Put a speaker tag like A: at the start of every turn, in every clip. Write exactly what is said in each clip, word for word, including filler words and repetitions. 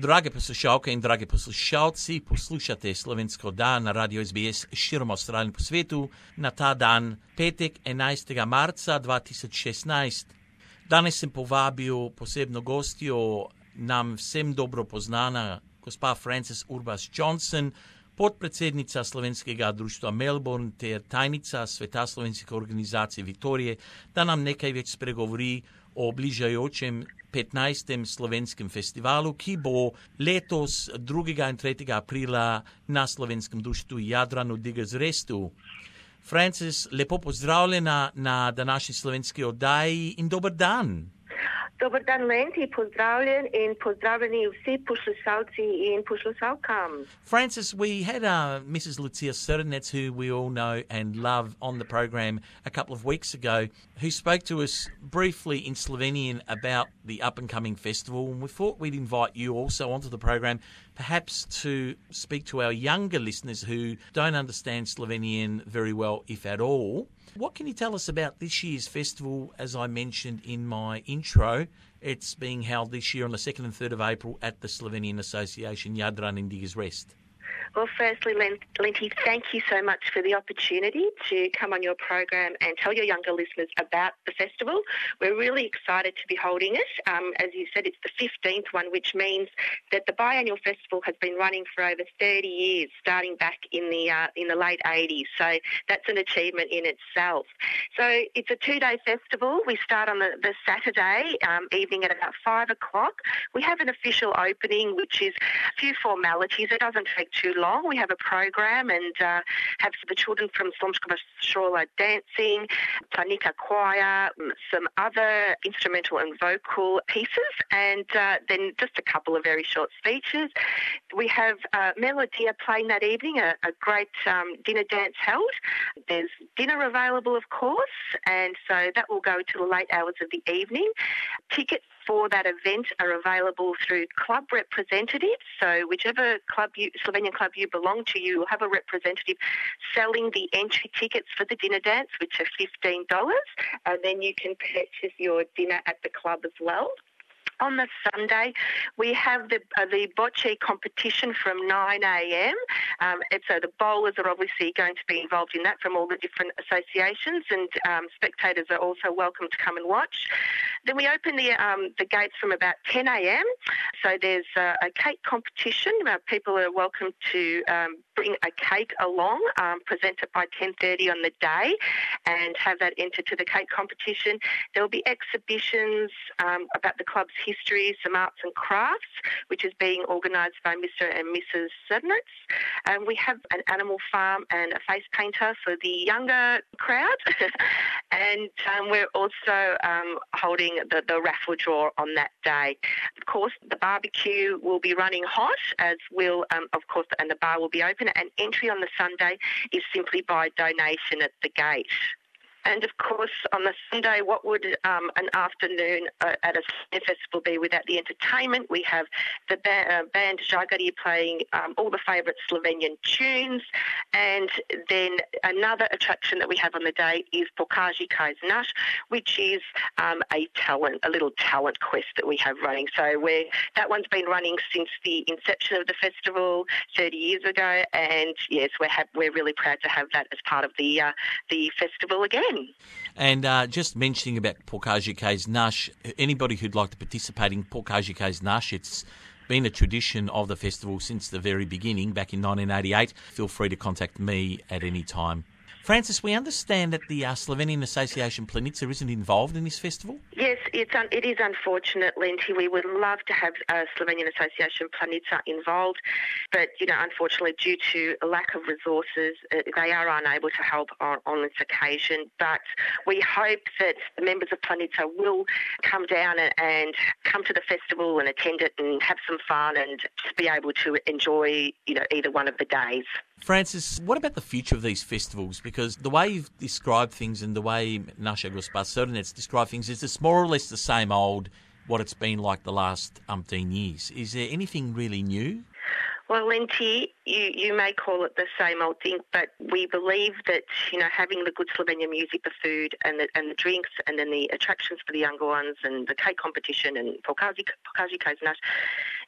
A: Drage poslušalke in dragi poslušalci, poslušate Slovensko dan na Radio S B S širom Avstralije in po svetu na ta dan, petek enajstega marca dva tisoč šestnajst. Danes sem povabil posebno gostjo, nam vsem dobro poznana, gospa Frances Urbas Johnson, podpredsednica Slovenskega društva Melbourne ter tajnica Sveta slovenskih organizacij Viktorije, da nam nekaj več spregovori o bližajočem petnajstem slovenskem festivalu, ki bo letos drugega in tretjega aprila na Slovenskem društvu Jadran v Diggers Restu. Frances, lepo pozdravljena na današnji slovenski oddaji in dober dan.
B: Dobar dan, Lenti, pozdravljen in pozdravljeni vsi poslušalci in poslušalkam.
A: Frances, we had uh, Missus Lucia Srnec, who we all know and love, on the program a couple of weeks ago, who spoke to us briefly in Slovenian about the up-and-coming festival, and we thought we'd invite you also onto the program, perhaps to speak to our younger listeners who don't understand Slovenian very well, if at all. What can you tell us about this year's festival? As I mentioned in my intro, it's being held this year on the second and third of April at the Slovenian Association Jadran in Diggers Rest.
B: Well, firstly, Lenti, thank you so much for the opportunity to come on your program and tell your younger listeners about the festival. We're really excited to be holding it. Um, as you said, it's the fifteenth one, which means that the biannual festival has been running for over thirty years, starting back in the uh, in the late eighties. So that's an achievement in itself. So it's a two-day festival. We start on the, the Saturday um, evening at about five o'clock. We have an official opening, which is a few formalities. It doesn't take too long. We have a program and uh, have the children from Slomskova Shola dancing, Planika choir, some other instrumental and vocal pieces, and uh, then just a couple of very short speeches. We have uh, Melodia playing that evening, a, a great um, dinner dance held. There's dinner available, of course, and so that will go to the late hours of the evening. Tickets for that event are available through club representatives. So whichever club you, Slovenian club you belong to, you will have a representative selling the entry tickets for the dinner dance, which are fifteen dollars, and then you can purchase your dinner at the club as well. On the Sunday, we have the uh, the bocce competition from nine a.m. Um, and so the bowlers are obviously going to be involved in that from all the different associations, and um, spectators are also welcome to come and watch. Then we open the um, the gates from about ten a.m. So there's uh, a cake competition. Uh, people are welcome to um, bring a cake along, um, present it by ten thirty on the day, and have that entered to the cake competition. There will be exhibitions um, about the club's history, some arts and crafts, which is being organised by Mister and Missus Srnec. And we have an animal farm and a face painter for the younger crowd. and um, we're also um, holding the, the raffle draw on that day. Of course, the barbecue will be running hot, as will, um, of course, and the bar will be open. And entry on the Sunday is simply by donation at the gate. And, of course, on the Sunday, what would um, an afternoon uh, at a festival be without the entertainment? We have the ba- uh, band Žagari playing um, all the favourite Slovenian tunes. And then another attraction that we have on the day is Pokaži kaj znaš, which is um, a talent, a little talent quest that we have running. So we're, that one's been running since the inception of the festival thirty years ago. And, yes, we're, ha- we're really proud to have that as part of the, uh, the festival again.
A: And uh, just mentioning about Pokaži kaj znaš, anybody who'd like to participate in Pokaži kaj znaš, it's been a tradition of the festival since the very beginning, back in nineteen eighty-eight. Feel free to contact me at any time. Frances, we understand that the uh, Slovenian Association Planica isn't involved in this festival?
B: Yes, it's un- it is unfortunate, Lenti. We would love to have uh, Slovenian Association Planica involved, but, you know, unfortunately, due to a lack of resources, uh, they are unable to help on, on this occasion. But we hope that the members of Planica will come down and, and come to the festival and attend it and have some fun and just be able to enjoy, you know, either one of the days.
A: Frances, what about the future of these festivals? Because the way you've described things and the way Nasha Gospa Srnec described things is it's more or less the same old, what it's been like the last umpteen years. Is there anything really new?
B: Well, Lenti, you, you may call it the same old thing, but we believe that, you know, having the good Slovenian music, the food and the, and the drinks, and then the attractions for the younger ones and the cake competition and Pokaži kaj znaš,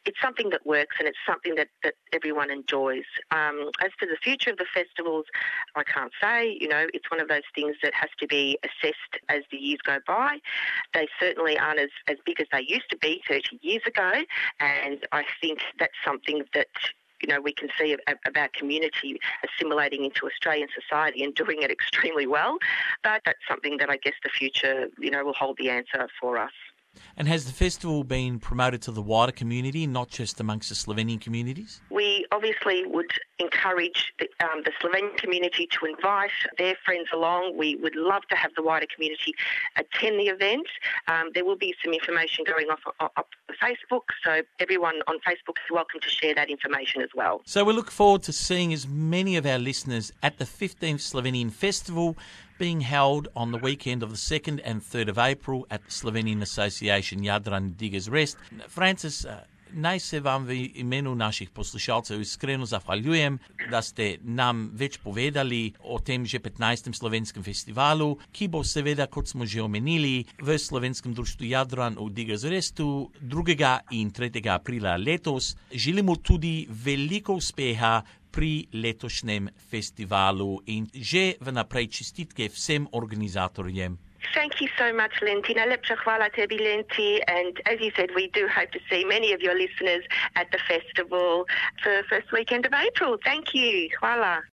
B: it's something that works and it's something that, that everyone enjoys. Um, as for the future of the festivals, I can't say. You know, it's one of those things that has to be assessed as the years go by. They certainly aren't as, as big as they used to be thirty years ago, and I think that's something that, you know, we can see about community assimilating into Australian society and doing it extremely well. But that's something that I guess the future, you know, will hold the answer for us.
A: And has the festival been promoted to the wider community, not just amongst the Slovenian communities?
B: We obviously would encourage the, um, the Slovenian community to invite their friends along. We would love to have the wider community attend the event. Um, there will be some information going off up on Facebook, so everyone on Facebook is welcome to share that information as well.
A: So we look forward to seeing as many of our listeners at the fifteenth Slovenian Festival, being held on the weekend of the second and third of April at the Slovenian Association Jadran Diggers Rest. Francis, uh, naj se vam v imenu naših poslušalcev iskreno zahvaljujem, da ste nam več povedali o tem že petnajstem slovenskem festivalu, ki bo seveda, kot smo že omenili, v Slovenskem društvu Jadran v Diggers Restu drugega in tretjega aprila letos. Želimo tudi veliko uspeha pri letošnjem festivalu in že vnaprej čestitke vsem organizatorjem.
B: Thank you so much, Lenti. Najlepša hvala tebi, Lenti. And as you said, we do hope to see many of your listeners at the festival for the first weekend of April. Thank you. Hvala.